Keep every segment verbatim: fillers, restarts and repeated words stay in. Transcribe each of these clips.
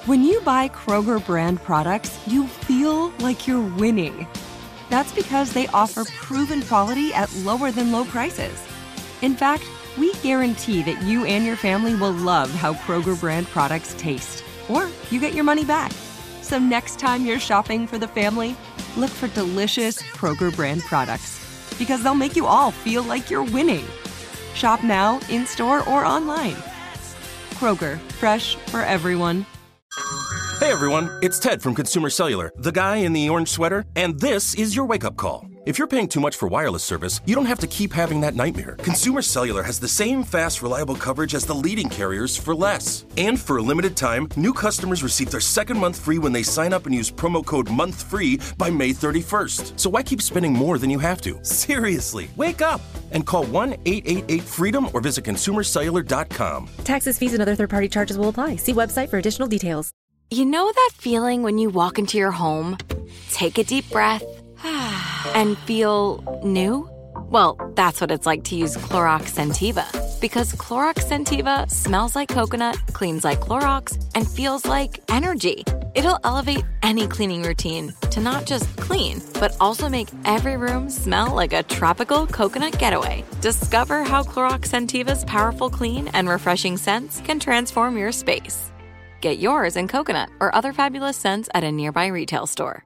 When you buy Kroger brand products, you feel like you're winning. That's because they offer proven quality at lower than low prices. In fact, we guarantee that you and your family will love how Kroger brand products taste, or you get your money back. So next time you're shopping for the family, look for delicious Kroger brand products, because they'll make you all feel like you're winning. Shop now, in-store, or online. Kroger, fresh for everyone. Hey everyone, it's Ted from Consumer Cellular, the guy in the orange sweater, and this is your wake-up call. If you're paying too much for wireless service, you don't have to keep having that nightmare. Consumer Cellular has the same fast, reliable coverage as the leading carriers for less. And for a limited time, new customers receive their second month free when they sign up and use promo code MONTHFREE by May thirty-first. So why keep spending more than you have to? Seriously, wake up and call one eight eight eight FREEDOM or visit consumer cellular dot com. Taxes, fees, and other third-party charges will apply. See website for additional details. You know that feeling when you walk into your home, take a deep breath, and feel new? Well, that's what it's like to use Clorox Scentiva. Because Clorox Scentiva smells like coconut, cleans like Clorox, and feels like energy. It'll elevate any cleaning routine to not just clean, but also make every room smell like a tropical coconut getaway. Discover how Clorox Scentiva's powerful clean and refreshing scents can transform your space. Get yours in coconut or other fabulous scents at a nearby retail store.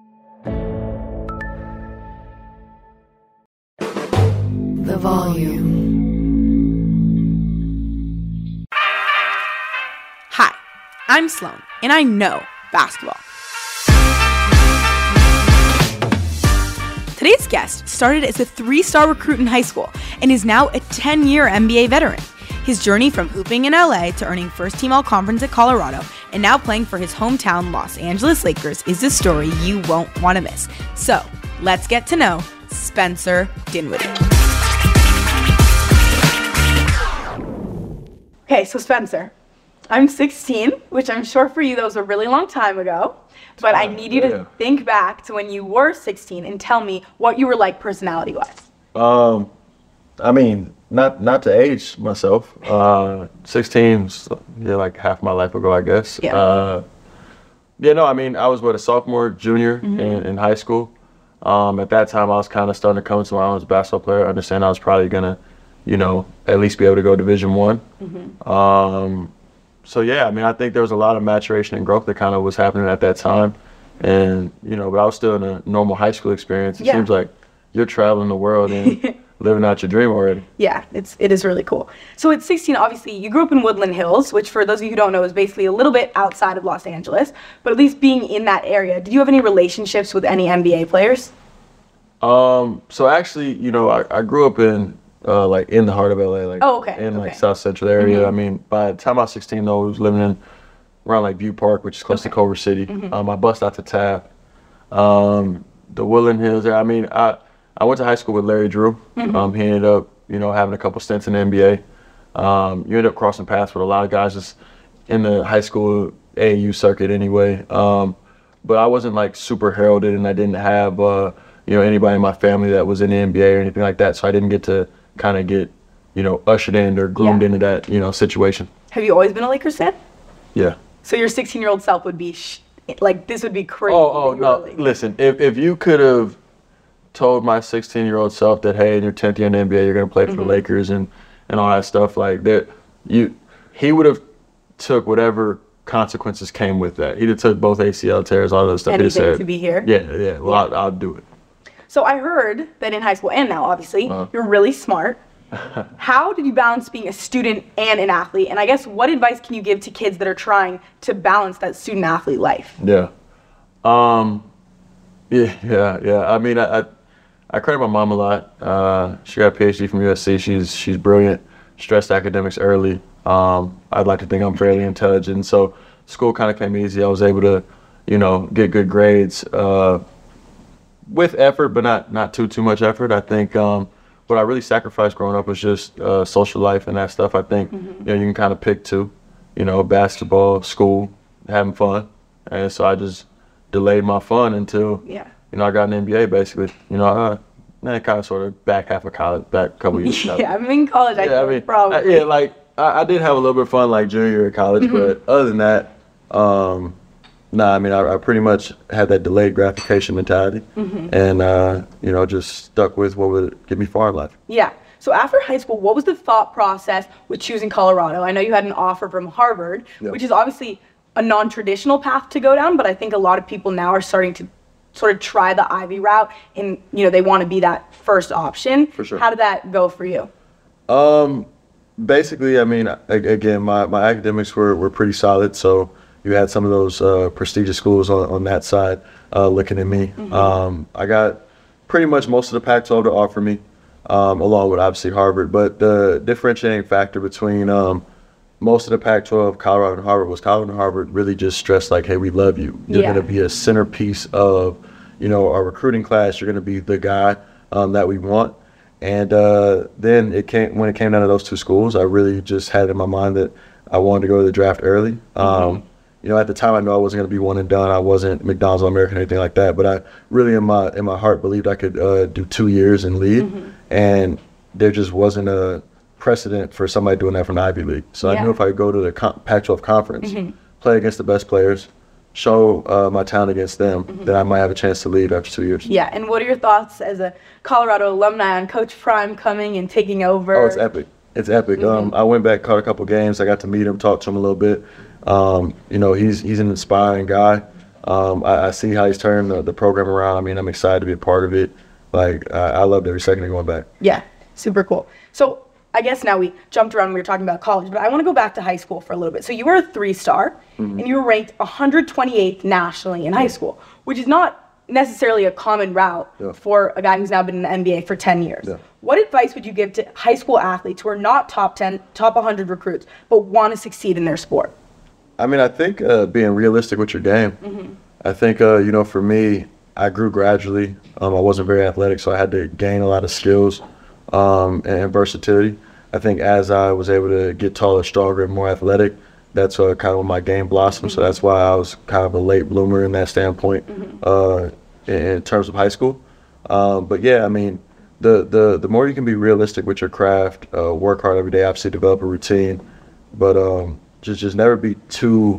The volume. Hi, I'm Sloan, and I know basketball. Today's guest started as a three-star recruit in high school and is now a ten-year N B A veteran. His journey from hooping in L A to earning first-team All-Conference at Colorado and now playing for his hometown Los Angeles Lakers is a story you won't want to miss. So, let's get to know Spencer Dinwiddie. Okay, so Spencer, I'm sixteen, which I'm sure for you that was a really long time ago, but I need you to yeah. think back to when you were sixteen and tell me what you were like personality-wise. Um, I mean, not not to age myself. Uh, sixteen, yeah, like half my life ago, I guess. Yeah. Uh, yeah, no, I mean, I was what a sophomore, junior mm-hmm. in, in high school. Um, at that time, I was kind of starting to come into my own as a basketball player. I understand I was probably gonna, you know, at least be able to go Division One. Mm-hmm. Um, so yeah, I mean, I think there was a lot of maturation and growth that kind of was happening at that time, and you know, but I was still in a normal high school experience. It yeah. seems like you're traveling the world and living out your dream already. Yeah, it's it is really cool. So at sixteen, obviously, you grew up in Woodland Hills, which for those of you who don't know is basically a little bit outside of Los Angeles, but at least being in that area, did you have any relationships with any N B A players? Um, so actually, you know, I, I grew up in uh, like in the heart of L A, like oh, okay. in okay. like South Central area. Mm-hmm. I mean, by the time I was sixteen, though, I was living in around like View Park, which is close okay. to Culver City. Mm-hmm. Um, I bust out to Taft, um, the Woodland Hills. I mean, I I went to high school with Larry Drew. Mm-hmm. Um, he ended up, you know, having a couple stints in the N B A. Um, you end up crossing paths with a lot of guys just in the high school A A U circuit anyway. Um, but I wasn't like super heralded, and I didn't have uh, you know, anybody in my family that was in the N B A or anything like that. So I didn't get to kind of get, you know, ushered in or groomed yeah. into that, you know, situation. Have you always been a Lakers fan? Yeah. So your sixteen-year-old self would be sh- like, this would be crazy. Oh, oh no! Listen, if if you could have told my sixteen-year-old self that, hey, in your tenth year in the N B A, you're gonna play for mm-hmm. the Lakers and and all that stuff like that, you he would have took whatever consequences came with that. He'd have took both A C L tears, all that stuff. Anything he said, to be here. Yeah, yeah. Well, yeah. I'll, I'll do it. So I heard that in high school and now, obviously, uh-huh. you're really smart. How did you balance being a student and an athlete? And I guess what advice can you give to kids that are trying to balance that student-athlete life? Yeah. Um, yeah, yeah, yeah. I mean, I, I, I credit my mom a lot. Uh, she got a P H D from U S C. She's she's brilliant. Stressed academics early. Um, I'd like to think I'm fairly intelligent. So school kind of came easy. I was able to, you know, get good grades uh, with effort, but not not too too much effort. I think um, what I really sacrificed growing up was just uh, social life and that stuff. I think mm-hmm. you know, you can kind of pick two, you know, basketball, school, having fun, and so I just delayed my fun until yeah. you know I got an N B A basically. You know, uh, then kind of sort of back half of college, back a couple years. yeah, I mean in college, I, yeah, I mean, probably. I, yeah, like I, I did have a little bit of fun like junior year of college, mm-hmm. but other than that, Um, nah, I mean, I, I pretty much had that delayed gratification mentality, mm-hmm. and uh, you know, just stuck with what would get me far in life. Yeah. So after high school, what was the thought process with choosing Colorado? I know you had an offer from Harvard, yep. which is obviously a non-traditional path to go down, but I think a lot of people now are starting to sort of try the Ivy route, and you know, they want to be that first option. For sure. How did that go for you? Um, basically, I mean, again, my, my academics were, were pretty solid, so you had some of those uh, prestigious schools on, on that side uh, looking at me. Mm-hmm. Um, I got pretty much most of the Pac twelve to offer me, um, along with obviously Harvard. But the differentiating factor between um, most of the Pac twelve, Colorado and Harvard, was Colorado and Harvard really just stressed like, hey, we love you. You're yeah. going to be a centerpiece of, you know, our recruiting class. You're going to be the guy um, that we want. And uh, then it came when it came down to those two schools, I really just had in my mind that I wanted to go to the draft early. Mm-hmm. Um, you know, at the time, I know I wasn't going to be one and done. I wasn't McDonald's All-American or anything like that. But I really, in my in my heart, believed I could uh, do two years and leave. Mm-hmm. And there just wasn't a precedent for somebody doing that from the Ivy League. So yeah. I knew if I could go to the com- Pac twelve conference, mm-hmm. play against the best players, show uh, my talent against them, mm-hmm. then I might have a chance to leave after two years. Yeah, and what are your thoughts as a Colorado alumni on Coach Prime coming and taking over? Oh, it's epic. It's epic. Mm-hmm. Um, I went back, caught a couple games. I got to meet him, talk to him a little bit. Um, you know, he's he's an inspiring guy. Um, I, I see how he's turned the, the program around. I mean, I'm excited to be a part of it. Like, I, I loved every second of going back. Yeah, super cool. So I guess now we jumped around and we were talking about college, but I want to go back to high school for a little bit. So you were a three-star, mm-hmm. and you were ranked one hundred twenty-eighth nationally in high school, which is not necessarily a common route yeah. for a guy who's now been in the N B A for ten years. Yeah. What advice would you give to high school athletes who are not top ten, top one hundred recruits, but want to succeed in their sport? I mean, I think uh, being realistic with your game. Mm-hmm. I think, uh, you know, for me, I grew gradually. Um, I wasn't very athletic, so I had to gain a lot of skills um, and, and versatility. I think as I was able to get taller, stronger, and more athletic, that's uh, kind of when my game blossomed. Mm-hmm. So that's why I was kind of a late bloomer in that standpoint mm-hmm. uh, in, in terms of high school. Um, but yeah, I mean, the, the, the more you can be realistic with your craft, uh, work hard every day, obviously develop a routine, but um, just just never be too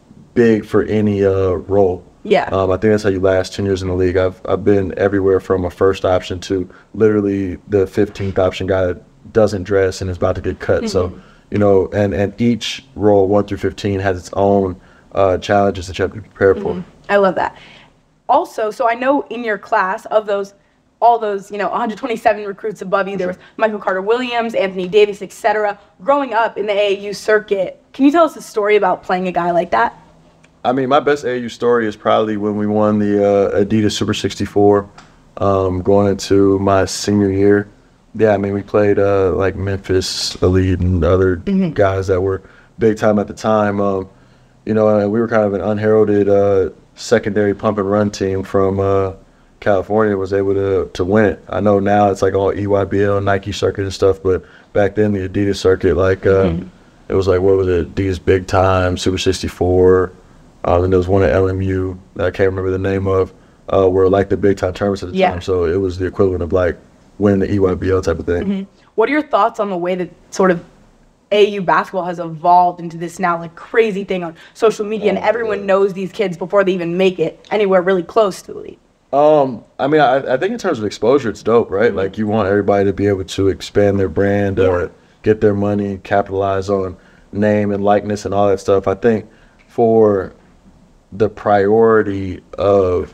big for any uh, role. Yeah. Um, I think that's how you last ten years in the league. I've I've been everywhere from a first option to literally the fifteenth option guy that doesn't dress and is about to get cut. Mm-hmm. So, you know, and, and each role, one through fifteen, has its own uh, challenges that you have to be prepared mm-hmm. for. I love that. Also, so I know in your class of those, all those, you know, one hundred twenty-seven recruits above you, there was Michael Carter-Williams, Anthony Davis, et cetera. Growing up in the A A U circuit, can you tell us a story about playing a guy like that? I mean, my best A A U story is probably when we won the uh, Adidas Super sixty-four um, going into my senior year. Yeah, I mean, we played uh, like Memphis Elite and other mm-hmm. guys that were big time at the time. Um, you know, we were kind of an unheralded uh, secondary pump and run team from uh, California, was able to to win it. I know now it's like all E Y B L, Nike circuit and stuff, but back then the Adidas circuit, like uh, mm-hmm. it was like, what was it, Adidas Big Time, Super sixty-four, uh, and there was one at L M U that I can't remember the name of, uh, were like the big time tournaments at the yeah. time. So it was the equivalent of like winning the E Y B L type of thing. Mm-hmm. What are your thoughts on the way that sort of A A U basketball has evolved into this now like crazy thing on social media, oh, and everyone yeah. knows these kids before they even make it anywhere really close to the league? Um, I mean, I, I think in terms of exposure, it's dope, right? Mm-hmm. Like, you want everybody to be able to expand their brand, yeah. uh, get their money, capitalize on name and likeness and all that stuff. I think for the priority of,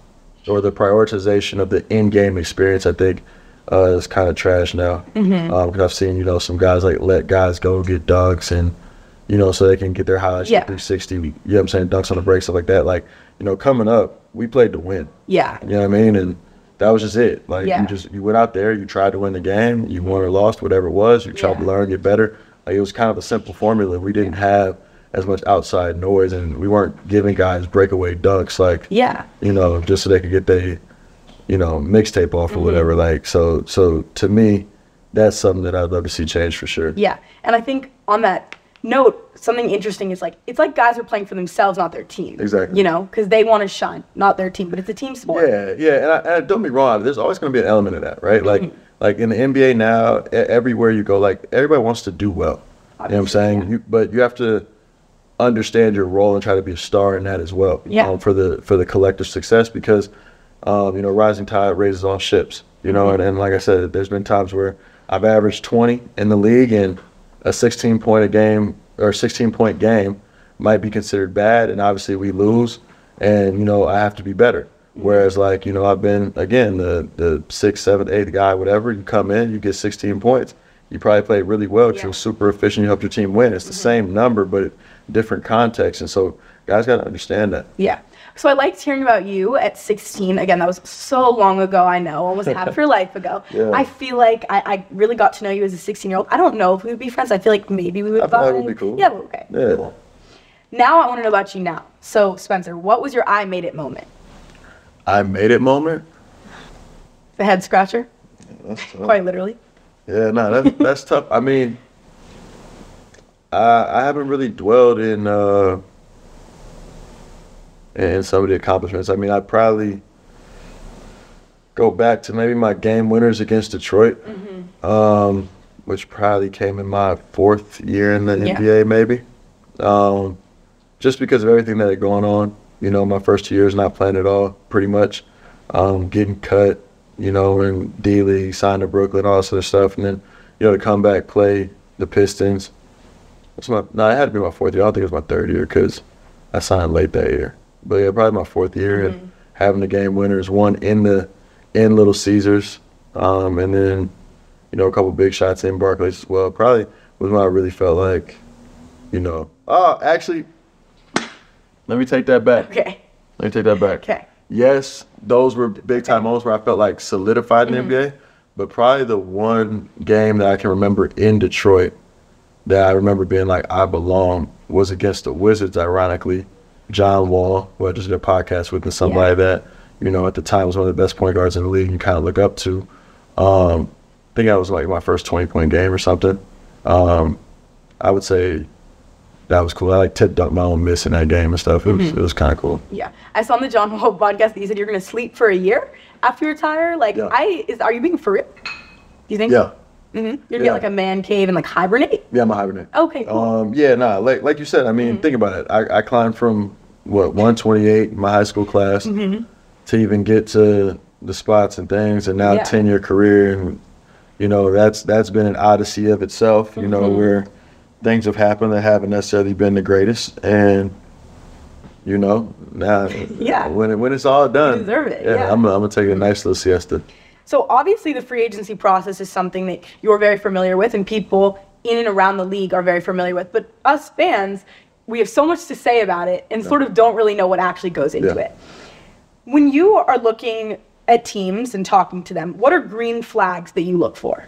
or the prioritization of the in-game experience, I think uh, is kind of trash now. Mm-hmm. Um, because I've seen, you know, some guys like let guys go get dunks and, you know, so they can get their highlights yeah. three sixty, you know what I'm saying, dunks on the break, stuff like that. Like, you know, coming up, we played to win. Yeah. You know what I mean? And that was just it. Like, yeah. you just, you went out there, you tried to win the game, you won or lost, whatever it was, you tried yeah. to learn, get better. Like, it was kind of a simple formula. We didn't yeah. have as much outside noise, and we weren't giving guys breakaway dunks, like, yeah. you know, just so they could get their, you know, mixtape off mm-hmm. or whatever. Like, so, so to me, that's something that I'd love to see change for sure. Yeah. And I think on that note, something interesting is like, it's like guys are playing for themselves, not their team. Exactly. You know, because they want to shine, not their team, but it's a team sport. Yeah, yeah. And, I, and don't be wrong, there's always going to be an element of that, right? Like, mm-hmm. like in the N B A now, everywhere you go, like, everybody wants to do well. Obviously, you know what I'm saying? Yeah. You, but you have to understand your role and try to be a star in that as well. Yeah. Um, for the for the collective success, because um, you know, rising tide raises all ships. You know, and, and like I said, there's been times where I've averaged twenty in the league, and a sixteen point a game or sixteen point game might be considered bad, and obviously we lose, and you know, I have to be better. Whereas, like, you know, I've been, again, the the sixth, seventh, eighth guy, whatever. You come in, you get sixteen points. You probably played really well. Yeah. You were super efficient. You helped your team win. It's the mm-hmm. same number, but different context. And so guys got to understand that. Yeah. So I liked hearing about you at sixteen. Again, that was so long ago, I know, almost half your life ago. Yeah. I feel like I, I really got to know you as a sixteen-year-old. I don't know if we would be friends. I feel like maybe we would. I thought it would be cool. Yeah, okay. Yeah. Cool. Now I want to know about you now. So, Spencer, what was your I made it moment? I made it moment? The head scratcher? Yeah, that's tough. Quite literally. Yeah, no, that's, that's tough. I mean, I, I haven't really dwelled in uh, in some of the accomplishments. I mean, I'd probably go back to maybe my game winners against Detroit, mm-hmm. um, which probably came in my fourth year in the yeah. N B A, maybe. Um, just because of everything that had gone on. You know, my first two years not playing at all, pretty much. Um, getting cut, you know, in D-League, signed to Brooklyn, all this other stuff. And then, you know, to come back, play the Pistons. It's my, no, it had to be my fourth year. I don't think it was my third year because I signed late that year. But, yeah, probably my fourth year. Mm-hmm. And having the game winners, one in the in Little Caesars. Um, and then, you know, a couple big shots in Barclays as well. Probably was when I really felt like, you know, oh, actually – let me take that back. Okay. Let me take that back. Okay. Yes, those were big time moments where I felt like solidified in mm-hmm. the N B A, but probably the one game that I can remember in Detroit that I remember being like, I belong, was against the Wizards, ironically. John Wall, who I just did a podcast with, and somebody yeah. that, you know, at the time was one of the best point guards in the league you kind of look up to. Um, I think that was like my first twenty point game or something. Um, I would say that was cool. I like Ted dunked my own miss in that game and stuff. It was mm-hmm. it was kind of cool. Yeah, I saw on the John Wall podcast that you said you're gonna sleep for a year after you retire. Like, yeah. I is are you being for real? Do you think? Yeah. Mm-hmm. You're gonna yeah. get like a man cave and like hibernate. Yeah, I'm a hibernate. Okay. Cool. Um. Yeah. Nah. Like like you said. I mean, mm-hmm. think about it. I, I climbed from what one twenty-eight in my high school class mm-hmm. to even get to the spots and things, and now yeah. ten year career, and you know that's that's been an odyssey of itself. You mm-hmm. know where things have happened that haven't necessarily been the greatest, and you know now yeah. when it, when it's all done, you deserve it. Yeah, yeah. I'm I'm gonna take a nice little siesta. So obviously the free agency process is something that you're very familiar with, and people in and around the league are very familiar with. But us fans, we have so much to say about it, and yeah. sort of don't really know what actually goes into yeah. it. When you are looking at teams and talking to them, what are green flags that you look for?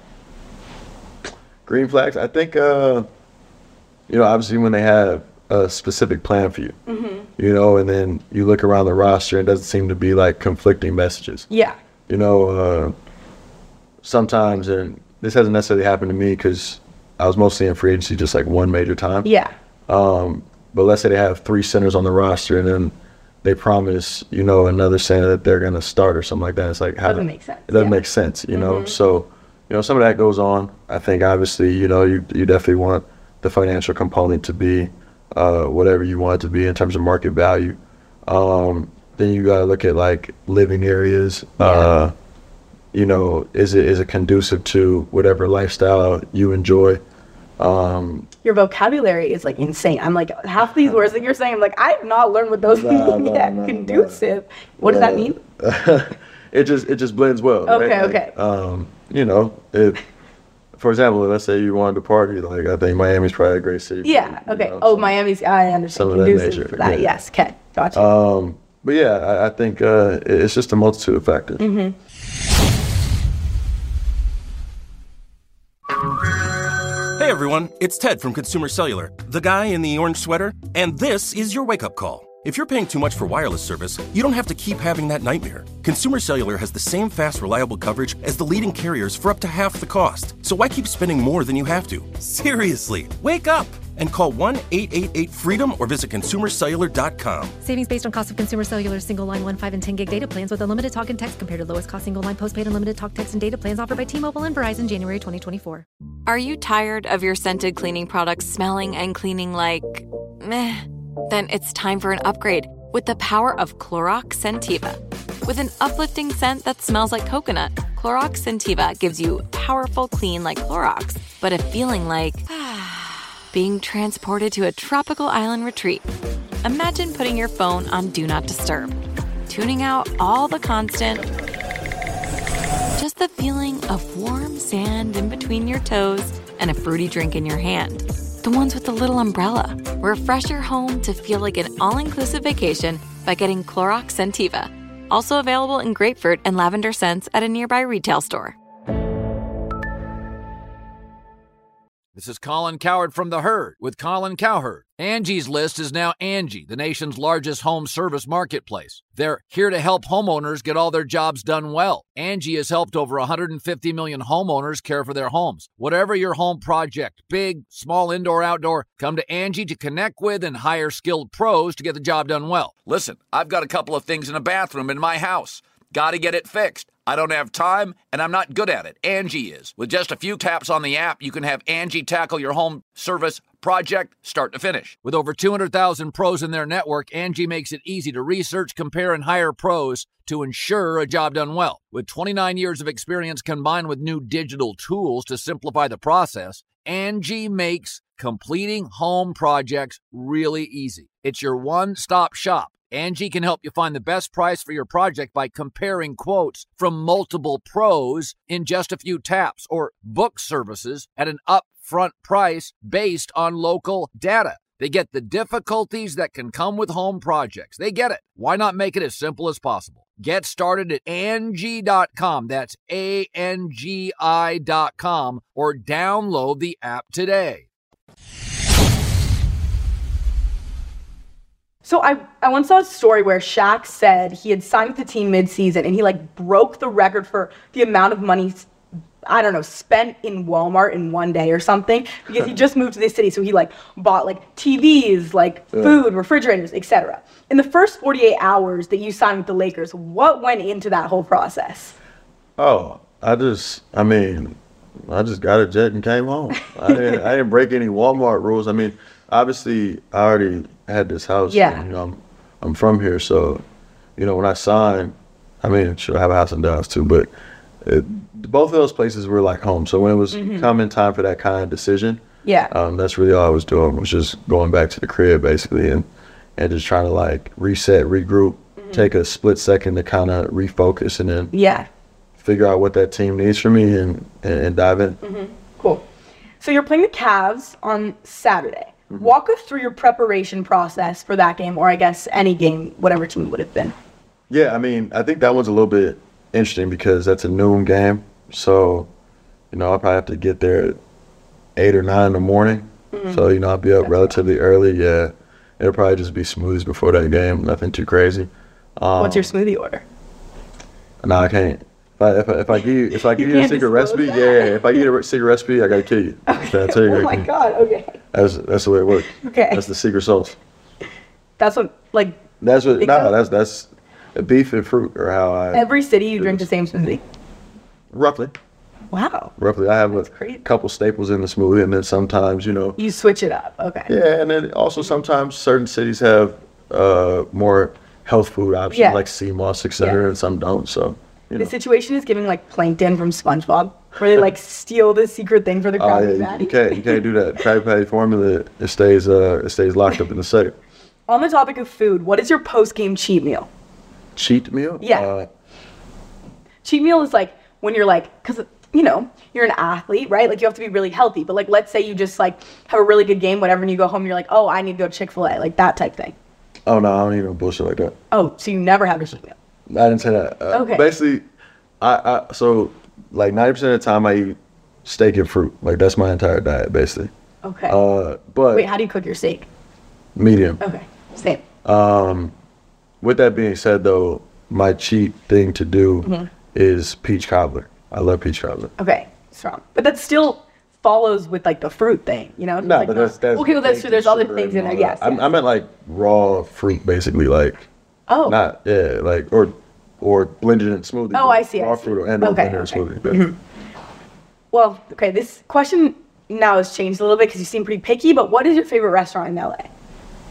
Green flags, I think. Uh, You know, obviously when they have a specific plan for you, mm-hmm. you know, and then you look around the roster and it doesn't seem to be like conflicting messages. Yeah. You know, uh, sometimes, and this hasn't necessarily happened to me because I was mostly in free agency just like one major time. Yeah. Um, but let's say they have three centers on the roster and then they promise, you know, another center that they're going to start or something like that. It's like, how doesn't do, make sense. It doesn't yeah. make sense, you know? Mm-hmm. So, you know, some of that goes on. I think obviously, you know, you you definitely want the financial component to be uh, whatever you want it to be in terms of market value. Um, then you got to look at like living areas. Yeah. Uh, you know, is it is it conducive to whatever lifestyle you enjoy? Um, Your vocabulary is like insane. I'm like, half these words that you're saying, I'm like, I have not learned what those nah, mean nah, yet. Nah, conducive. Nah. What does uh, that mean? it just it just blends well. Okay, right? okay. Like, um, you know, if for example, let's say you wanted to party, like I think Miami's probably a great city. Yeah. You okay. know, oh, so Miami's. I understand. Some of that conducive nature. For that. Yeah. Yes. Okay. Gotcha. Um, but yeah, I, I think uh, it's just a multitude of factors. Mm-hmm. Hey everyone, it's Ted from Consumer Cellular, the guy in the orange sweater, and this is your wake-up call. If you're paying too much for wireless service, you don't have to keep having that nightmare. Consumer Cellular has the same fast, reliable coverage as the leading carriers for up to half the cost. So why keep spending more than you have to? Seriously, wake up and call one eight eight eight freedom or visit consumer cellular dot com. Savings based on cost of Consumer Cellular single line one, five, and ten gig data plans with unlimited talk and text compared to lowest cost single line postpaid unlimited talk, text, and data plans offered by T-Mobile and Verizon January twenty twenty-four. Are you tired of your scented cleaning products smelling and cleaning like meh, then it's time for an upgrade with the power of Clorox Scentiva. With an uplifting scent that smells like coconut, Clorox Scentiva gives you powerful clean like Clorox, but a feeling like being transported to a tropical island retreat. Imagine putting your phone on Do Not Disturb, tuning out all the constant, just the feeling of warm sand in between your toes and a fruity drink in your hand. The ones with the little umbrella. Refresh your home to feel like an all-inclusive vacation by getting Clorox Scentiva. Also available in grapefruit and lavender scents at a nearby retail store. This is Colin Cowherd from The Herd with Colin Cowherd. Angie's List is now Angie, the nation's largest home service marketplace. They're here to help homeowners get all their jobs done well. Angie has helped over one hundred fifty million homeowners care for their homes. Whatever your home project, big, small, indoor, outdoor, come to Angie to connect with and hire skilled pros to get the job done well. Listen, I've got a couple of things in a bathroom in my house. Got to get it fixed. I don't have time, and I'm not good at it. Angie is. With just a few taps on the app, you can have Angie tackle your home service project start to finish. With over two hundred thousand pros in their network, Angie makes it easy to research, compare, and hire pros to ensure a job done well. With twenty-nine years of experience combined with new digital tools to simplify the process, Angie makes completing home projects really easy. It's your one-stop shop. Angie can help you find the best price for your project by comparing quotes from multiple pros in just a few taps, or book services at an upfront price based on local data. They get the difficulties that can come with home projects. They get it. Why not make it as simple as possible? Get started at Angie dot com. That's A N G I dot com, or download the app today. So I, I once saw a story where Shaq said he had signed with the team mid-season and he like broke the record for the amount of money, I don't know, spent in Walmart in one day or something, because he just moved to this city. So he like bought like T Vs, like yeah. food, refrigerators, et cetera. In the first forty-eight hours that you signed with the Lakers, what went into that whole process? Oh, I just, I mean, I just got a jet and came home. I didn't, I didn't break any Walmart rules. I mean, obviously, I already had this house. Yeah. And, you know, I'm, I'm from here, so, you know, when I signed, I mean, should I have a house in Dallas too, but it, both of those places were like home. So when it was mm-hmm. coming time for that kind of decision, yeah, um, that's really all I was doing, was just going back to the crib basically, and, and just trying to like reset, regroup, mm-hmm. take a split second to kind of refocus, and then yeah, figure out what that team needs from me, and, and, and dive in. Mm-hmm. Cool. So you're playing the Cavs on Saturday. Mm-hmm. Walk us through your preparation process for that game, or I guess any game, whatever team it would have been. Yeah, I mean, I think that one's a little bit interesting because that's a noon game. So, you know, I'll probably have to get there at eight or nine in the morning. Mm-hmm. So, you know, I'll be up that's relatively right. early. Yeah, it'll probably just be smoothies before that game. Nothing too crazy. Um, What's your smoothie order? No, I can't. If I, if I, if I give you, if I give you, you a secret recipe, that. yeah, if I give you a secret recipe, I gotta kill you. Okay. I tell you, oh my God, okay. That's that's the way it works. Okay. That's the secret sauce. That's what, like. That's what. No, nah, that's that's beef and fruit, or how I. Every city you drink the same smoothie. Roughly. Wow. Roughly, I have that's a crazy. couple staples in the smoothie, and then sometimes, you know. You switch it up. Okay. Yeah, and then also sometimes certain cities have uh, more health food options, yeah. like sea moss, et cetera, yeah. and some don't. So. You know. The situation is giving like Plankton from SpongeBob, where they like steal the secret thing for the Krabby uh, yeah, Patty. You can't, you can't do that. Krabby Patty formula, it stays, uh, it stays locked up in the safe. On the topic of food, what is your post-game cheat meal? Cheat meal? Yeah. Uh, cheat meal is like when you're like, because you know you're an athlete, right? Like you have to be really healthy. But like, let's say you just like have a really good game, whatever, and you go home and you're like, oh, I need to go to Chick-fil-A, like that type thing. Oh no, I don't need no bullshit like that. Oh, so you never have a cheat meal? I didn't say that. Uh, okay. Basically, I, I so like ninety percent of the time I eat steak and fruit. Like that's my entire diet, basically. Okay. Uh, but wait, how do you cook your steak? Medium. Okay. Same. Um, with that being said, though, my cheat thing to do mm-hmm. is peach cobbler. I love peach cobbler. Okay, strong. But that still follows with like the fruit thing, you know? No, like, but that's, that's okay. Well, that's true. There's other things in there. Yes. I, yes. I meant like raw fruit, basically, like. Oh. Not yeah, like or or blended in smoothie. Oh, I see. Raw I see. fruit and okay, blended okay. in smoothie. Mm-hmm. Well, okay. This question now has changed a little bit because you seem pretty picky. But what is your favorite restaurant in L A?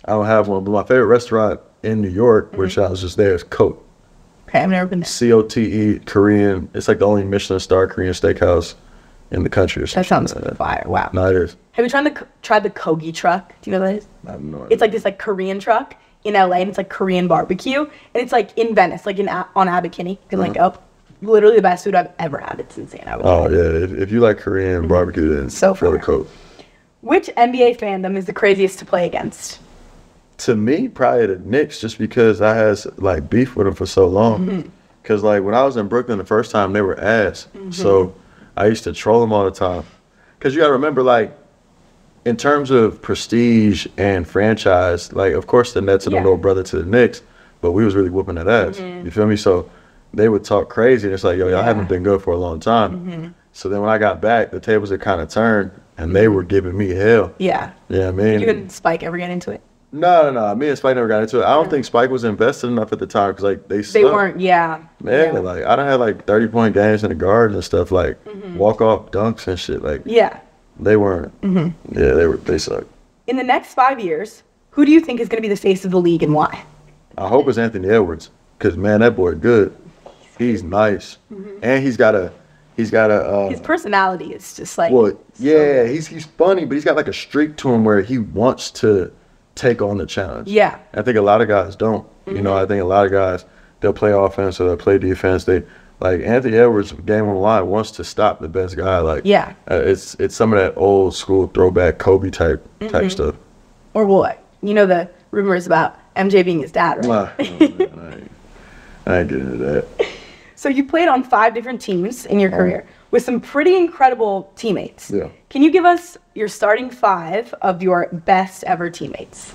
I don't have one, but my favorite restaurant in New York, mm-hmm. which I was just there, is Cote. Okay, I've never been there. C O T E, Korean. It's like the only Michelin star Korean steakhouse in the country. Or that sounds like fire. Wow. No, it is. Have you tried the tried the Kogi truck? Do you know what that is? I have no idea. It's like this like Korean truck in L A, and it's like Korean barbecue, and it's like in Venice, like in on Abbot Kinney. You can like mm-hmm. go. Literally the best food I've ever had. It's insane. I would oh like yeah, if, if you like Korean mm-hmm. barbecue, then so go to Cote. Which N B A fandom is the craziest to play against? To me, probably the Knicks, just because I had like beef with them for so long. Mm-hmm. Cause like when I was in Brooklyn the first time, they were ass. Mm-hmm. So I used to troll them all the time. Cause you gotta remember, like, in terms of prestige and franchise, like of course the Nets are yeah. the little brother to the Knicks, but we was really whooping that ass. Mm-hmm. You feel me? So they would talk crazy, and it's like, yo, y'all yeah. haven't been good for a long time. Mm-hmm. So then when I got back, the tables had kind of turned, and they were giving me hell. Yeah. Yeah, I mean. You couldn't Spike ever get into it? No, no, no. Me and Spike never got into it. I don't yeah. think Spike was invested enough at the time because, like, they sucked. They weren't, yeah. Man, yeah. like, I done had, like, thirty-point games in the garden and stuff, like, mm-hmm. walk-off dunks and shit. Like, yeah. They weren't. Mm-hmm. Yeah, they were. They sucked. In the next five years, who do you think is going to be the face of the league and why? I hope it's Anthony Edwards because, man, that boy good. He's nice. Mm-hmm. And he's got a, he's got a. Uh, His personality is just like. Well, yeah, so. he's he's funny, but he's got like a streak to him where he wants to take on the challenge. Yeah. I think a lot of guys don't. Mm-hmm. You know, I think a lot of guys, they'll play offense or they'll play defense. They like Anthony Edwards, game on the line, wants to stop the best guy. Like, yeah, uh, it's it's some of that old school throwback Kobe type mm-hmm. type stuff. Or what? You know the rumors about M J being his dad, right? Nah, oh, man, I, ain't, I ain't getting into that. So you played on five different teams in your career um, with some pretty incredible teammates. Yeah. Can you give us your starting five of your best ever teammates?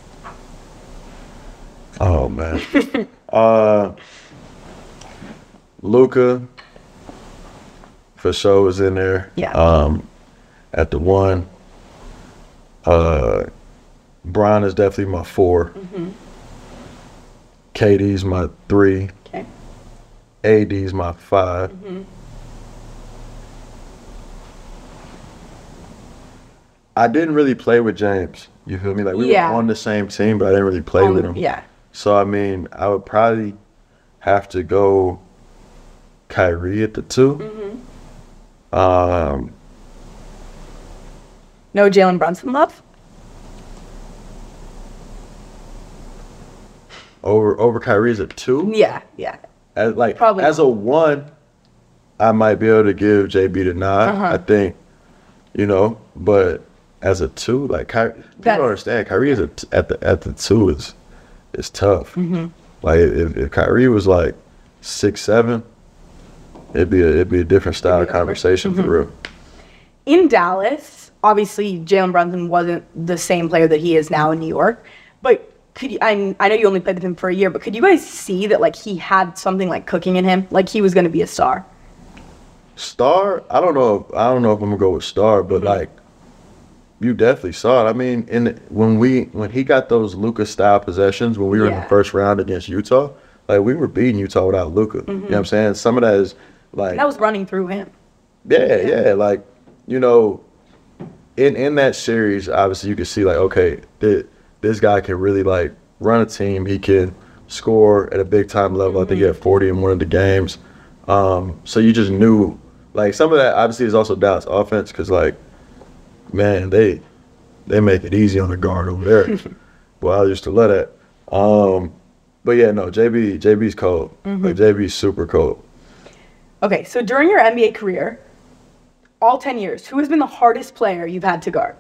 Oh man. uh, Luka, for sure, was in there. Yeah. Um, at the one. Uh, Bron is definitely my four. Mm-hmm. K D's my three. Okay. A D's my five. Mm-hmm. I didn't really play with James. You feel me? Like we yeah. were on the same team, but I didn't really play um, with him. Yeah. So I mean, I would probably have to go Kyrie at the two. Mm-hmm. Um. No Jalen Brunson love? Over over Kyrie is a two? Yeah, yeah. As like Probably as not. a one, I might be able to give J B the nod. Uh-huh. I think, you know, but as a two, like Kyrie, people don't understand. Kyrie is a t- at the at the two is is tough. Mm-hmm. Like if, if Kyrie was like six seven, it'd be a it'd be a different style of conversation mm-hmm. for real. In Dallas, obviously Jalen Brunson wasn't the same player that he is now in New York, but could you, I, I know you only played with him for a year, but could you guys see that like he had something like cooking in him, like he was going to be a star? Star? I don't know. If, I don't know if I'm gonna go with star, but mm-hmm. like you definitely saw it. I mean, in the, when we when he got those Luka style possessions when we were yeah. in the first round against Utah, like we were beating Utah without Luka. Mm-hmm. You know what I'm saying? Some of that is like that was running through him. Yeah, yeah, yeah. Like you know, in in that series, obviously you could see like okay, th- this guy can really like run a team. He can score at a big time level. Mm-hmm. I think he had forty in one of the games. Um, so you just knew, like some of that obviously is also Dallas offense because like, man, they they make it easy on the guard over there. Well, I used to love that. Um, but yeah, no, J B J B's cold. Mm-hmm. Like J B's super cold. Okay, so during your N B A career, all ten years, who has been the hardest player you've had to guard?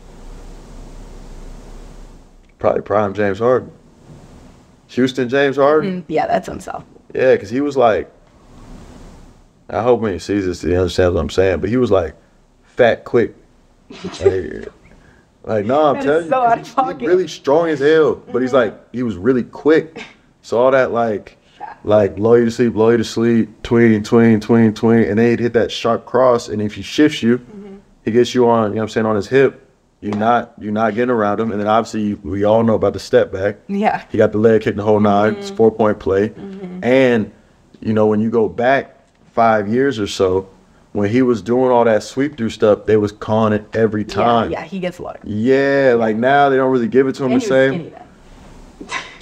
Probably prime James Harden. Houston James Harden? Mm-hmm. Yeah, that's unsolvable. Yeah, because he was like, I hope when he sees this, he understands what I'm saying, but he was like fat, quick. like, like, no, I'm telling so you, out of pocket. He's really strong as hell, but mm-hmm. he's like, he was really quick. So all that like, like blow you to sleep, blow you to sleep, tween, tween, tween, tween, and then he'd hit that sharp cross, and if he shifts you, mm-hmm. he gets you on, you know what I'm saying, on his hip. You're not you're not getting around him. And then obviously we all know about the step back. Yeah. He got the leg kick the whole nine. Mm-hmm. It's a four point play. Mm-hmm. And, you know, when you go back five years or so, when he was doing all that sweep through stuff, they was calling it every time. Yeah, yeah, he gets a lot of Yeah, like now they don't really give it to him and the same.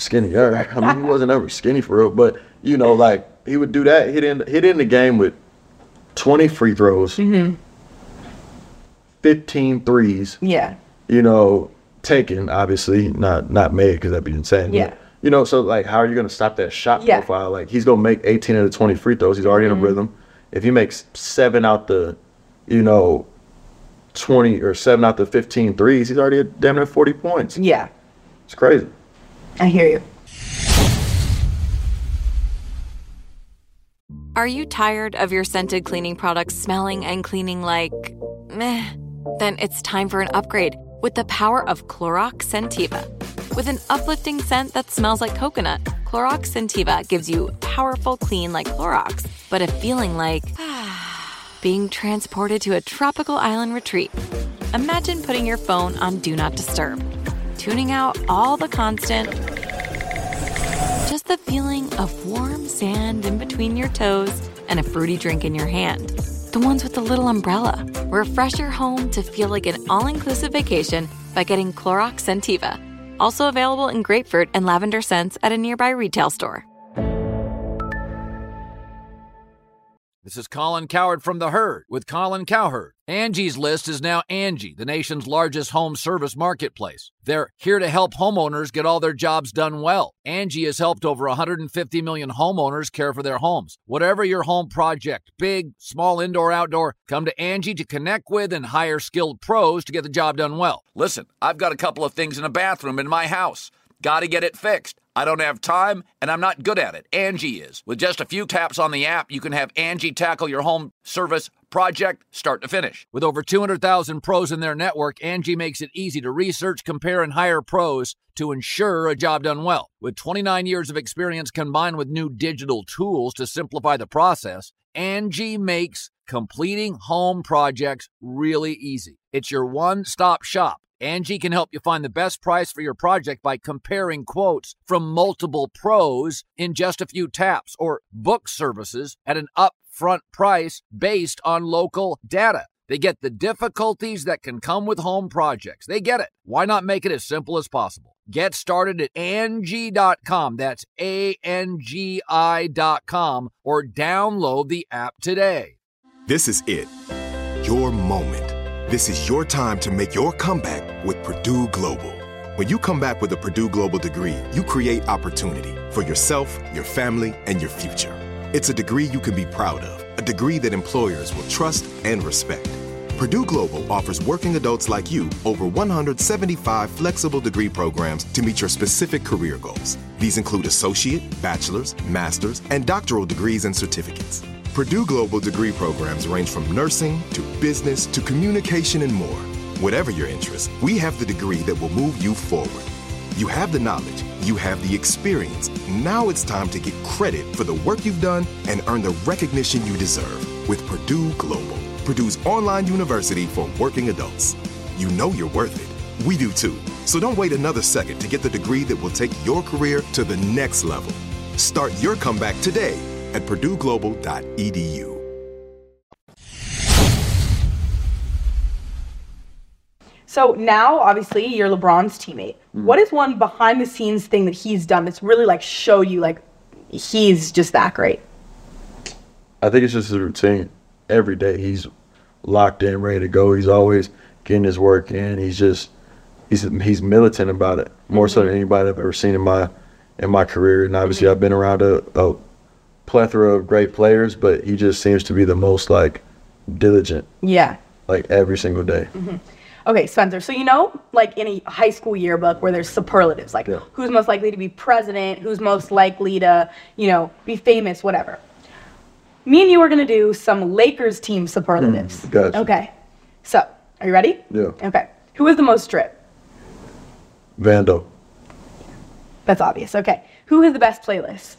skinnier. I mean, he wasn't ever skinny for real, but you know, like he would do that. Hit in, hit in the game with twenty free throws, Mm-hmm. fifteen threes. Yeah. You know, taken obviously, not not made because that'd be insane. Yeah. But, you know, so like, how are you gonna stop that shot Yeah. profile? Like, he's gonna make eighteen of the twenty free throws. He's already Mm-hmm. in a rhythm. If he makes seven out the, you know, twenty or seven out the fifteen threes, he's already at damn near forty points. Yeah. It's crazy. I hear you. Are you tired of your scented cleaning products smelling and cleaning like meh? Then it's time for an upgrade with the power of Clorox Scentiva. With an uplifting scent that smells like coconut, Clorox Scentiva gives you powerful clean like Clorox, but a feeling like being transported to a tropical island retreat. Imagine putting your phone on Do Not Disturb, tuning out all the constant, just the feeling of warm sand in between your toes and a fruity drink in your hand. The ones with the little umbrella. Refresh your home to feel like an all-inclusive vacation by getting Clorox Scentiva. Also available in grapefruit and lavender scents at a nearby retail store. This is Colin Cowherd from The Herd with Colin Cowherd. Angie's List is now Angie, the nation's largest home service marketplace. They're here to help homeowners get all their jobs done well. Angie has helped over one hundred fifty million homeowners care for their homes. Whatever your home project, big, small, indoor, outdoor, come to Angie to connect with and hire skilled pros to get the job done well. Listen, I've got a couple of things in a bathroom in my house. Got to get it fixed. I don't have time, and I'm not good at it. Angie is. With just a few taps on the app, you can have Angie tackle your home service project start to finish. With over two hundred thousand pros in their network, Angie makes it easy to research, compare, and hire pros to ensure a job done well. With twenty-nine years of experience combined with new digital tools to simplify the process, Angie makes completing home projects really easy. It's your one-stop shop. Angie can help you find the best price for your project by comparing quotes from multiple pros in just a few taps, or book services at an upfront price based on local data. They get the difficulties that can come with home projects. They get it. Why not make it as simple as possible? Get started at Angie dot com. That's A N G I dot com, or download the app today. This is it. Your moment. This is your time to make your comeback with Purdue Global. When you come back with a Purdue Global degree, you create opportunity for yourself, your family, and your future. It's a degree you can be proud of, a degree that employers will trust and respect. Purdue Global offers working adults like you over one hundred seventy-five flexible degree programs to meet your specific career goals. These include associate, bachelor's, master's, and doctoral degrees and certificates. Purdue Global degree programs range from nursing to business to communication and more. Whatever your interest, we have the degree that will move you forward. You have the knowledge, you have the experience. Now it's time to get credit for the work you've done and earn the recognition you deserve with Purdue Global, Purdue's online university for working adults. You know you're worth it. We do too. So don't wait another second to get the degree that will take your career to the next level. Start your comeback today at purdue global dot e d u. So now, obviously, you're LeBron's teammate. Mm. What is one behind-the-scenes thing that he's done that's really, like, show you, like, he's just that great? I think it's just his routine. Every day he's locked in, ready to go. He's always getting his work in. He's just he's he's militant about it, more mm-hmm. so than anybody I've ever seen in my in my career. And obviously, mm-hmm. I've been around a, a plethora of great players, but he just seems to be the most, like, diligent. Yeah. Like, every single day. Mm-hmm. Okay, Spencer, so you know, like in a high school yearbook where there's superlatives, like yeah. who's most likely to be president, who's most likely to, you know, be famous, whatever. Me and you are going to do some Lakers team superlatives. Mm, gotcha. Okay, so are you ready? Yeah. Okay, who is the most strip? Vando. That's obvious. Okay, who has the best playlist?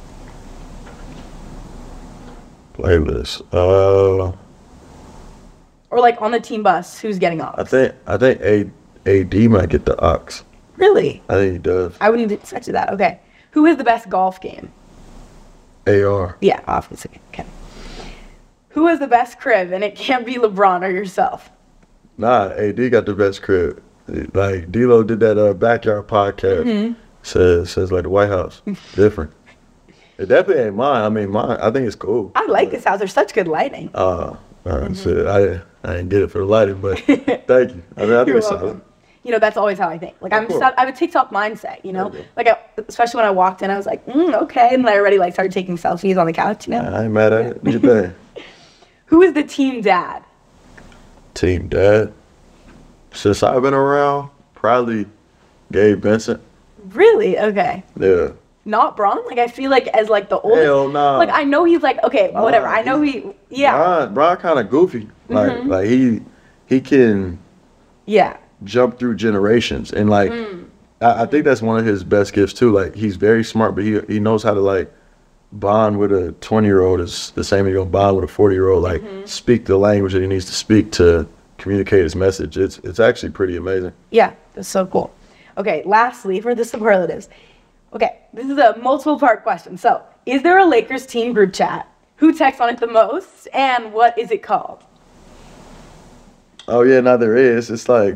Playlist. Uh... Or like on the team bus, who's getting off? I think I think A A D might get the aux. Really? I think he does. I wouldn't even expect that. Okay. Who has the best golf game? A R. Yeah, obviously. Okay. Who has the best crib? And it can't be LeBron or yourself. Nah, A D got the best crib. Like D-Lo did that uh, backyard podcast. Mm-hmm. Says says like the White House. Different. It definitely ain't mine. I mean, mine. I think it's cool. I like this house. There's such good lighting. Uh, uh Mm-hmm. so I I didn't get it for the lighting, but thank you. I mean, I think You're it's welcome. solid. You know, that's always how I think. Like I'm, course. just, I have a TikTok mindset. You know, Okay. like I, especially when I walked in, I was like, mm, okay, and then I already like started taking selfies on the couch. You know. I ain't mad at it. What you think? Who is the team dad? Team dad. Since I've been around, probably Gabe Vincent. Really? Okay. Yeah. Not Braun? Like I feel like as like the oldest. Hell nah. Like I know he's like okay, Nah, whatever. I know he. Yeah. Brian, Brian kind of goofy. Like Mhm. like he he can Yeah. jump through generations, and like Mm. I, I think that's one of his best gifts too. Like he's very smart, but he he knows how to like bond with a twenty year old is the same as you gonna bond with a forty year old. Like Mhm. speak the language that he needs to speak to communicate his message. It's it's actually pretty amazing. Yeah. That's so cool. Okay. Lastly, for the superlatives. Okay, this is a multiple part question. So, is there a Lakers team group chat? Who texts on it the most, and what is it called? Oh yeah, now there is. It's like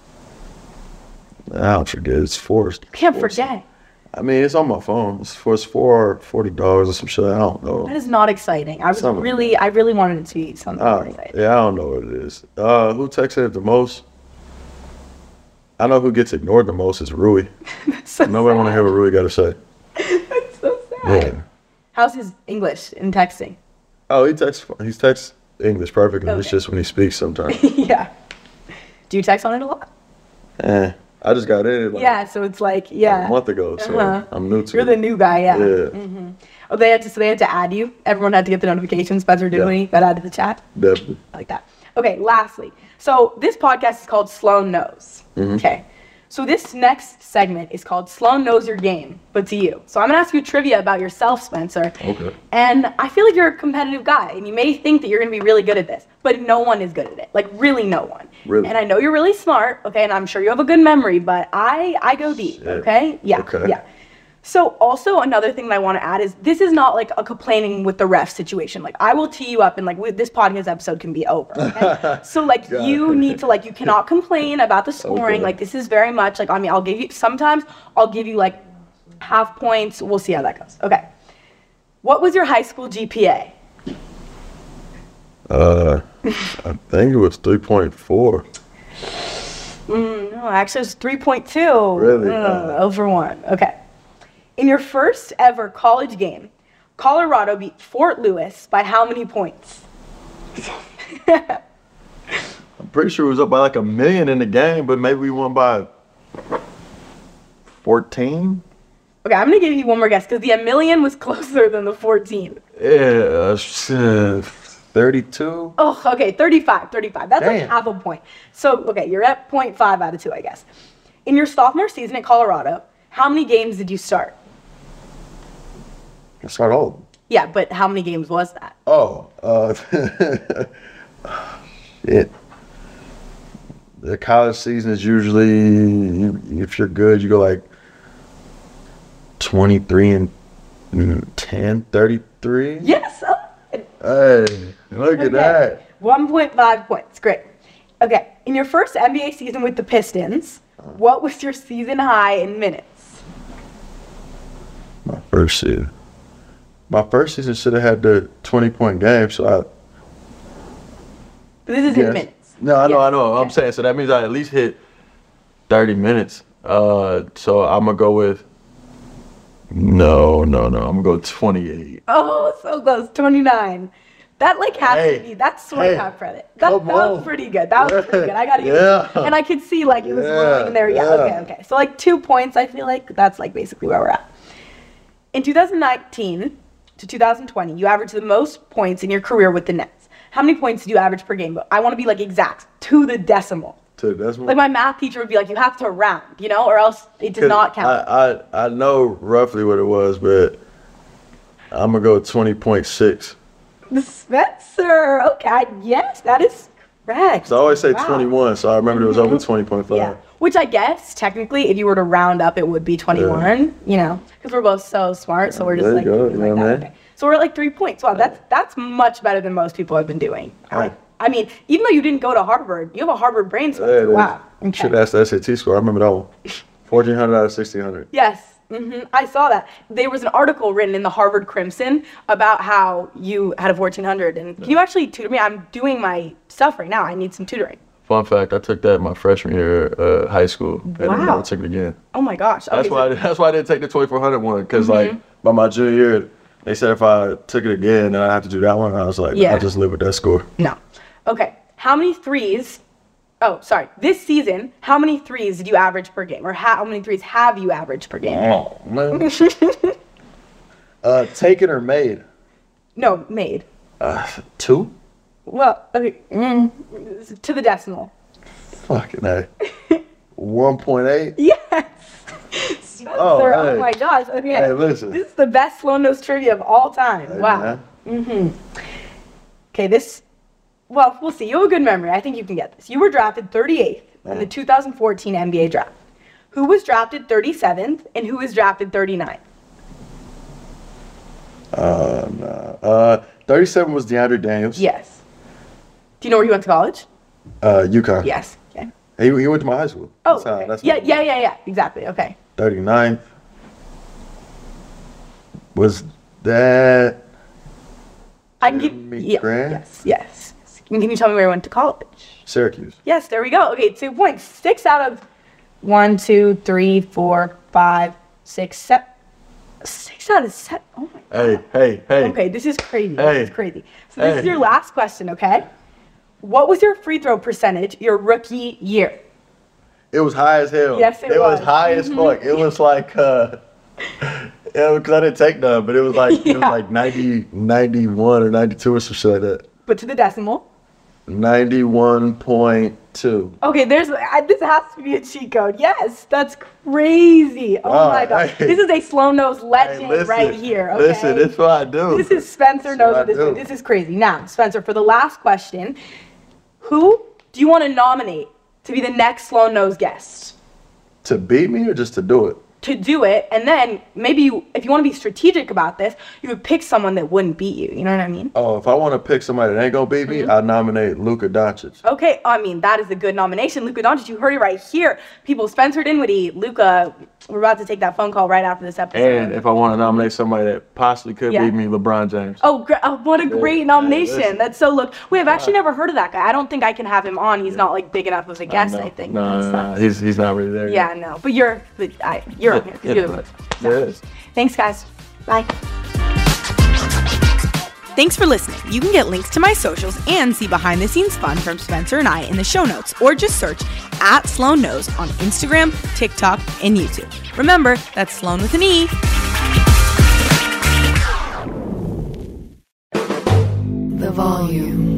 I don't forget. It's forced. Can't forget. I mean, it's on my phone. It's for it's for forty dollars or some shit. I don't know. That is not exciting. I was Something. really, I really wanted it to be something Uh, more exciting. yeah, I don't know what it is. Uh, who texted it the most? I know who gets ignored the most is Rui. so Nobody want to hear what Rui got to say. That's so sad. Yeah. How's his English in texting? Oh, he texts. He texts English perfectly. It's Okay. just when he speaks sometimes. Yeah. Do you text on it a lot? eh, I just got in like, Yeah, so it's like, yeah. a month ago, so Uh-huh. I'm new to You're it. the new guy, yeah. Yeah. hmm Oh, they had to, so they had to add you. Everyone had to get the notifications. Spencer Dooley got added to the chat. Definitely. I like that. Okay, lastly. So this podcast is called Sloan Knows. Mhm. Okay. So this next segment is called Sloan Knows Your Game, but to you. So I'm going to ask you trivia about yourself, Spencer. Okay. And I feel like you're a competitive guy, and you may think that you're going to be really good at this, but no one is good at it. Like, really no one. Really? And I know you're really smart, okay, and I'm sure you have a good memory, but I, I go deep, Shit. okay? Yeah, Okay. yeah. So also another thing that I want to add is this is not like a complaining with the ref situation. Like I will tee you up and like we, this podcast episode can be over. Okay? So like Got you it. need to like you cannot complain about the scoring. Okay. Like this is very much like I mean I'll give you sometimes I'll give you like half points. We'll see how that goes. Okay. What was your high school G P A? Uh, I think it was three point four. Mm, no, actually it was three point two. Really? Uh, over one. Okay. In your first ever college game, Colorado beat Fort Lewis by how many points? I'm pretty sure it was up by like a million in the game, but maybe we won by fourteen. Okay, I'm gonna give you one more guess because the a million was closer than the fourteen. Yeah, uh, thirty-two. Oh, okay, thirty-five, thirty-five. That's like Damn. half a point. So, okay, you're at zero point five out of two, I guess. In your sophomore season at Colorado, how many games did you start? I start old. Yeah, but how many games was that? Oh, uh, it. The college season is usually, you, if you're good, you go like twenty-three and ten, thirty-three. Yes. Oh, Hey, look at okay. that. one point five points. Great. Okay, in your first N B A season with the Pistons, what was your season high in minutes? My first season. My first season should have had the twenty point game, so I. This is Yes. in minutes. No, I know, Yeah. I know. I'm Okay. saying, so that means I at least hit thirty minutes. Uh, so I'm gonna go with. No, no, no. I'm gonna go twenty-eight. Oh, so close. twenty-nine. That like has Hey, to be, that's sort of hey, half credit. That, come that was on. pretty good. That was pretty good. I gotta give Yeah. you. And I could see like it was Yeah, rolling there. Yeah, yeah. okay, okay. So like two points, I feel like that's like basically where we're at. In two thousand nineteen to two thousand twenty, you averaged the most points in your career with the Nets. How many points did you average per game? But I want to be like exact to the decimal. To that's Like my math teacher would be like, you have to round, you know, or else it does not count. I, I I know roughly what it was, but I'm gonna go twenty point six. Spencer, okay, yes, that is correct. So I always say Wow. twenty-one, so I remember it was over twenty point five. Yeah, which I guess technically, if you were to round up, it would be twenty-one. You know, because we're both so smart, so we're just There you like, go, like you know what I that. mean? Okay. So we're at like three points. Wow, that's that's much better than most people have been doing. Right. I mean, even though you didn't go to Harvard, you have a Harvard brain. Hey, Spencer. Wow. Okay. Should ask the S A T score. I remember that one. fourteen hundred out of sixteen hundred. Yes, Mm-hmm. I saw that. There was an article written in the Harvard Crimson about how you had a fourteen hundred. And can you actually tutor me? I'm doing my stuff right now. I need some tutoring. Fun fact, I took that my freshman year of uh, high school. And wow. I never took it again. Oh my gosh. Okay, that's, so why I, that's why I didn't take the twenty-four hundred one. Because mm-hmm. like by my junior year, they said if I took it again, then I have to do that one. I was like, yeah. I'll just live with that score. No. Okay. How many threes? Oh, sorry. This season, how many threes did you average per game? Or how many threes have you averaged per game? Oh, man. uh, taken or made? No, made. Uh, two? Well, okay. Mm, to the decimal. Fucking A. one point eight? Yes. Spencer, oh, hey. oh my gosh. Okay. Hey, listen. This is the best Sloan Knows trivia of all time. Hey, wow. Mm-hmm. Okay, this... Well, we'll see. You have a good memory. I think you can get this. You were drafted thirty-eighth mm. in the two thousand fourteen N B A draft. Who was drafted thirty-seventh and who was drafted thirty-ninth? Uh, no. Uh, thirty-seven was DeAndre Daniels. Yes. Do you know where he went to college? Uh, UConn. Yes. Okay. He, he went to my high school. Oh, that's how, okay. that's yeah, yeah, yeah, yeah. Exactly. Okay. thirty-ninth. Was that... I can give... Yeah, yes, yes. Can you tell me where he went to college? Syracuse. Yes, there we go. Okay, two points. Six out of one, two, three, four, five, six, seven. Six out of seven. Oh my God. Hey, hey, hey. Okay, this is crazy. Hey. This is crazy. So this hey. is your last question, okay? What was your free throw percentage your rookie year? It was high as hell. Yes, it, it was. was high as fuck. It was like, uh, yeah, because I didn't take none, but it was like, yeah. it was like ninety, ninety-one or ninety-two or some shit like that. But to the decimal? ninety-one point two. Okay, there's I, this has to be a cheat code. Yes, that's crazy. Oh, oh my God. Hey, this is a Sloan Knows legend hey, listen, right here. Okay? Listen, this is what I do. This is Spencer knows what this is. This is crazy. Now, Spencer, for the last question, who do you want to nominate to be the next Sloan Knows guest? To beat me or just to do it? To do it, and then maybe you, if you want to be strategic about this, you would pick someone that wouldn't beat you. You know what I mean? Oh, if I want to pick somebody that ain't gonna beat me, mm-hmm. I nominate Luka Doncic. Okay, I mean that is a good nomination, Luka Doncic. You heard it right here, people. Spencer Dinwiddie, Luka. We're about to take that phone call right after this episode. And if I want to nominate somebody that possibly could yeah. beat me, LeBron James. Oh, gr- oh what a great yeah. nomination! Yeah, That's so look. Wait, I've actually never heard of that guy. I don't think I can have him on. He's yeah. not like big enough as a guest. I, I think. No, no, no, no. He's he's not really there. Yeah, yet. no. But you're, but I, you're yeah, on here. Yeah, you're but, there it is. Thanks, guys. Bye. Thanks for listening. You can get links to my socials and see behind the scenes fun from Spencer and I in the show notes, or just search at Sloan Knows on Instagram, TikTok, and YouTube. Remember, that's Sloan with an E. The volume.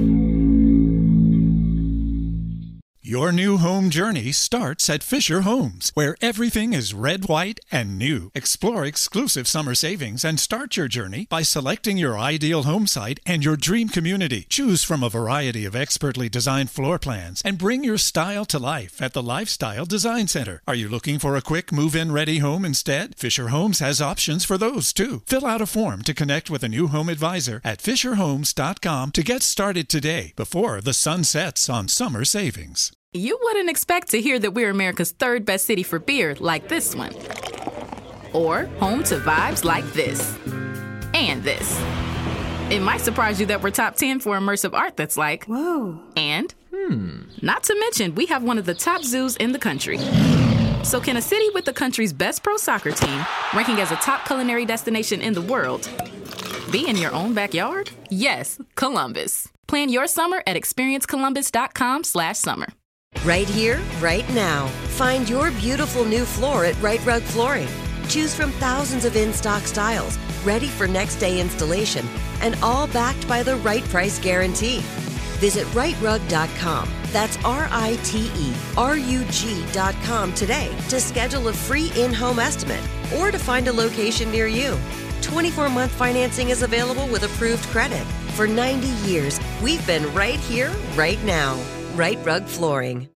Your new home journey starts at Fisher Homes, where everything is red, white, and new. Explore exclusive summer savings and start your journey by selecting your ideal home site and your dream community. Choose from a variety of expertly designed floor plans and bring your style to life at the Lifestyle Design Center. Are you looking for a quick move-in ready home instead? Fisher Homes has options for those too. Fill out a form to connect with a new home advisor at fisher homes dot com to get started today before the sun sets on summer savings. You wouldn't expect to hear that we're America's third best city for beer like this one. Or home to vibes like this. And this. It might surprise you that we're top ten for immersive art that's like, whoa. And, hmm. Not to mention, we have one of the top zoos in the country. So can a city with the country's best pro soccer team, ranking as a top culinary destination in the world, be in your own backyard? Yes, Columbus. Plan your summer at experience columbus dot com slash summer. Right here, right now. Find your beautiful new floor at Right Rug Flooring. Choose from thousands of in-stock styles, ready for next day installation, and all backed by the right price guarantee. Visit right rug dot com. That's R I T E R U G dot com today to schedule a free in-home estimate or to find a location near you. twenty-four month financing is available with approved credit. For ninety years, we've been right here, right now. Right Rug Flooring.